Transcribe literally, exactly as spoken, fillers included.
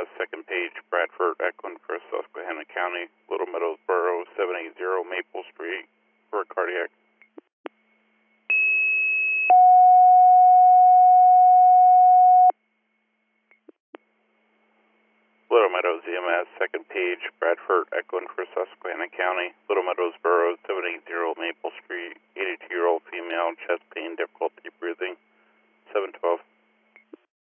S, second page, Bradford, Eklund for Susquehanna County, Little Meadows Borough, seven eighty Maple Street for a cardiac. Little Meadows E M S, second page, Bradford, Eklund for Susquehanna County, Little Meadows Borough,